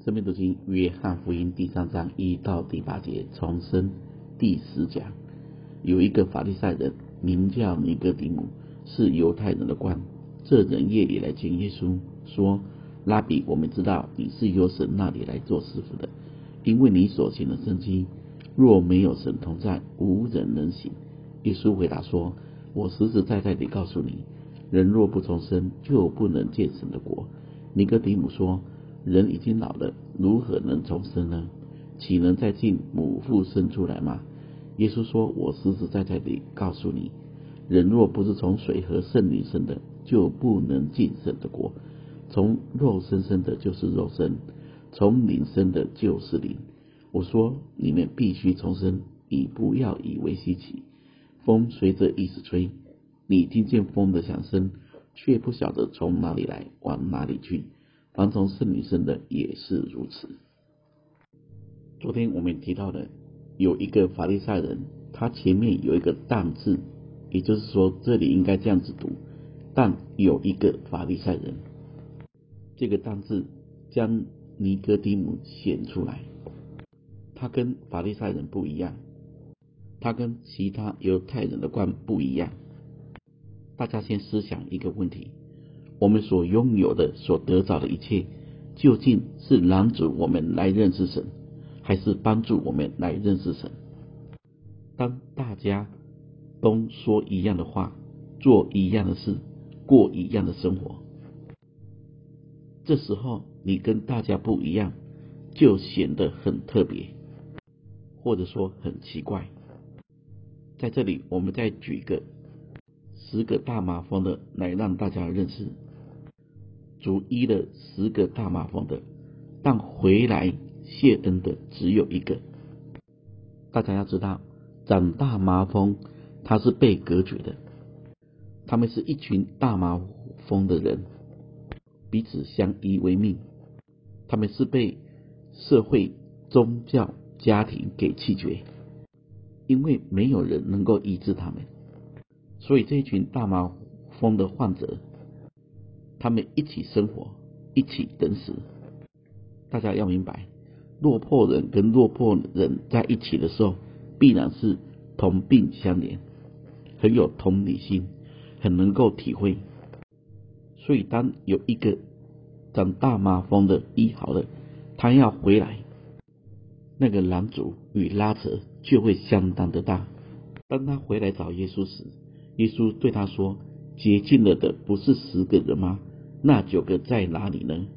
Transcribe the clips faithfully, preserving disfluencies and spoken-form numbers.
生命读经约翰福音第三章一到第八节，重生第十讲。有一个法利赛人名叫尼哥底母，是犹太人的官。这人夜里来见耶稣，说：拉比，我们知道你是由神那里来做师傅的，因为你所行的神迹，若没有神同在，无人能行。耶稣回答说：我实实在在地告诉你，人若不重生，就不能见神的国。尼哥底母说：人已经老了，如何能重生呢？岂能再进母腹生出来吗？耶稣说：我实实在在地告诉你，人若不是从水和圣灵生的，就不能进神的国。从肉身生的就是肉身，从灵生的就是灵。我说你们必须重生，你不要以为稀奇。风随着意思吹，你听见风的响声，却不晓得从哪里来，往哪里去。凡从圣灵生的也是如此。昨天我们提到的有一个法利赛人，他前面有一个但字，也就是说这里应该这样子读，但有一个法利赛人。这个但字将尼哥底母显出来，他跟法利赛人不一样，他跟其他犹太人的官不一样。大家先思想一个问题，我们所拥有的所得到的一切，究竟是拦阻我们来认识神，还是帮助我们来认识神？当大家都说一样的话，做一样的事，过一样的生活，这时候你跟大家不一样，就显得很特别，或者说很奇怪。在这里我们再举一个十个大麻风的来让大家认识。主医了十个大麻风的，但回来谢恩的只有一个。大家要知道，长大麻风他是被隔绝的，他们是一群大麻风的人，彼此相依为命，他们是被社会、宗教、家庭给弃绝，因为没有人能够医治他们，所以这一群大麻风的患者，他们一起生活，一起等死。大家要明白，落魄人跟落魄人在一起的时候，必然是同病相怜，很有同理心，很能够体会。所以当有一个长大麻风的医好了，他要回来，那个拦阻与拉扯就会相当的大。当他回来找耶稣时，耶稣对他说：洁净了的不是十个人吗？那九个在哪里呢？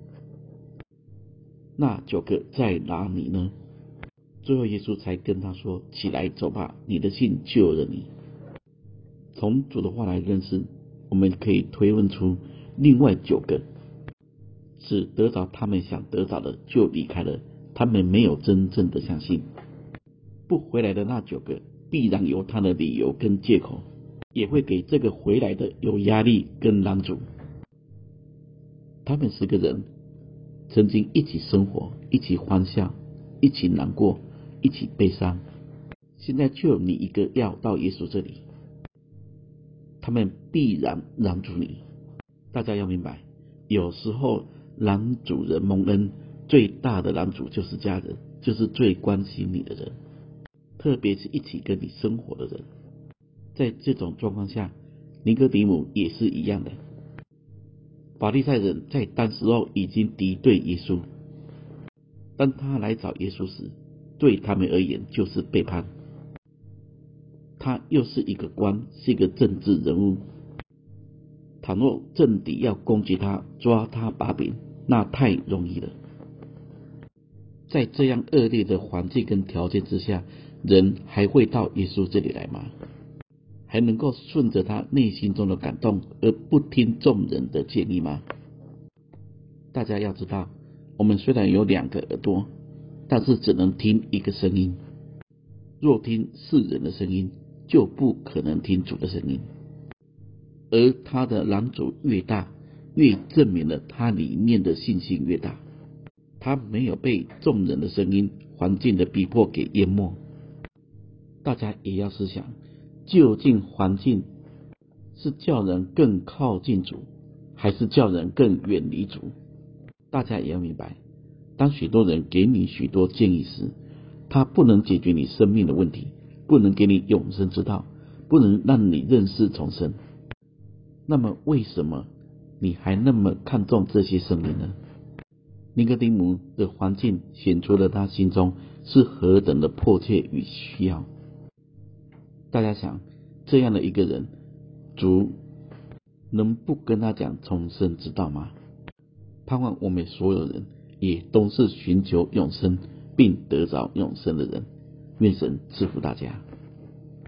那九个在哪里呢？最后耶稣才跟他说：起来走吧，你的信救了你。从主的话来认识，我们可以推论出另外九个只得到他们想得到的就离开了，他们没有真正的相信。不回来的那九个必然有他的理由跟借口，也会给这个回来的有压力跟拦阻。他们十个人曾经一起生活，一起欢笑，一起难过，一起悲伤，现在就有你一个要到耶稣这里，他们必然拦阻你。大家要明白，有时候拦阻人蒙恩，最大的拦阻就是家人，就是最关心你的人，特别是一起跟你生活的人。在这种状况下，尼哥底母也是一样的。法利赛人在当时候已经敌对耶稣，当他来找耶稣时，对他们而言就是背叛。他又是一个官，是一个政治人物，倘若政敌要攻击他，抓他把柄，那太容易了。在这样恶劣的环境跟条件之下，人还会到耶稣这里来吗？还能够顺着他内心中的感动而不听众人的建议吗？大家要知道，我们虽然有两个耳朵，但是只能听一个声音。若听世人的声音，就不可能听主的声音。而他的拦阻越大，越证明了他里面的信心越大。他没有被众人的声音、环境的逼迫给淹没。大家也要思想，究竟环境是叫人更靠近主，还是叫人更远离主？大家也要明白， 当许多人给你许多建议时，他不能解决你生命的问题，不能给你永生之道，不能让你认识重生。那么为什么你还那么看重这些声音呢？尼哥底母的环境显出了他心中是何等的迫切与需要。大家想，这样的一个人，主能不跟他讲重生之道吗？盼望我们所有人也都是寻求永生并得着永生的人。愿神赐福大家。